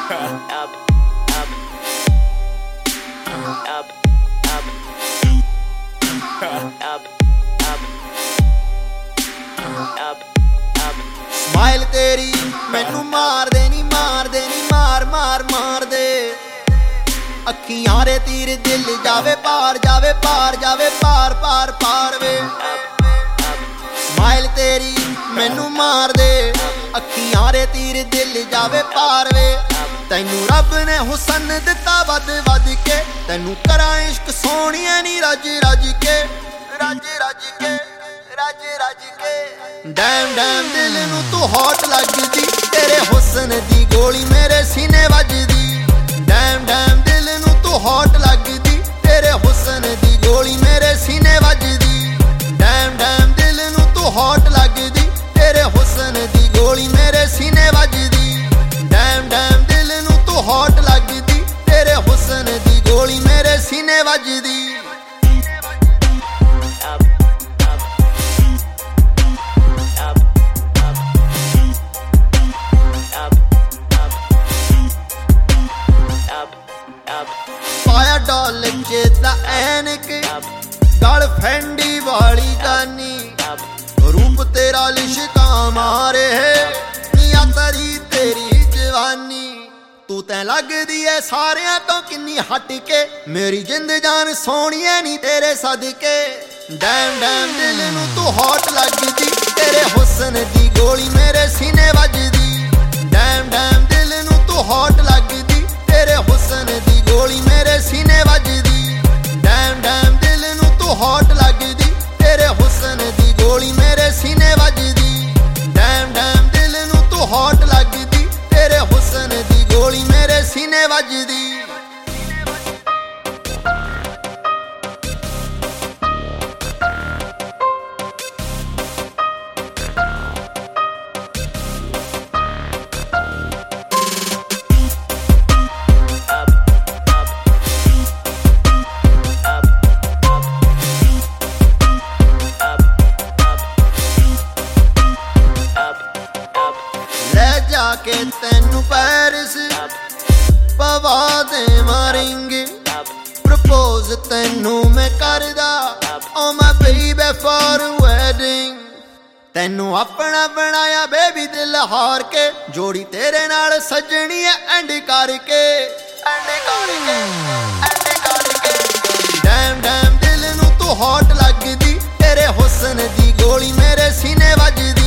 up, up, up, up, up, up. Smile तेरी मैनू मार दे नी मार दे नी मार मार मार दे अखियां रे तीर दिल जावे पार जावे पार जावे पार पार पार वे स्माइल तेरी मैनू मार दे अखियां रे तीर दिल जावे पार वे तैनू रब ने हुसन दिता वध वध के तैनू करा इश्क सोहणिया नी रज रज के रज रज के रज रज के डैम डैम दिल नू तू हॉट लगदी तेरे हुसन दी गोली मेरे सीने वजदी डैम डैम दिल नू तू हॉट लगदी तेरे हुसन दी गोली मेरे सीने वजदी डैम डैम दिल नू तू हॉट लगदी तेरे हुसन दी गोली मेरे सीने वजदी डैम डैम दिल नू तू हॉट लगदी तेरे हुसन दी गोली मेरे सीने वजदी पाया डॉल चेता ऐनक गल फैंडी वाली गानी रूप तेरा लिशका मारे है निया तरी तेरी जवानी तू तैं लगदी है सारियां तो किन्नी हट के मेरी जिंद जान सोहणिए नी तेरे सदके डैम डैम दिल नू तू हॉट लगदी तेरे हुसन दी गोली मेरे सीने वजदी डैम डैम दिल नू तू हॉट लगदी तेरे हुसन दी गोली मेरे सीने वजदी डैम डैम दिल नू तू हॉट लगदी तेरे हुसन दी गोली मेरे सीने वजदी डैम डैम दिल नू तू हॉट लगदी तेरे हुसन दी गोली मेरे सीने वजदी के तैनू पैरिस पवा दे रिंग प्रपोज तैनू मैं करदा ओ माय बेबी फॉर वेडिंग तैनू अपना बनाया बेबी दिल हार के जोड़ी तेरे नाल सजनी है एंड करके डैम डैम दिल नू तू हॉट लगदी तेरे हुसन दी गोली मेरे सीने वजदी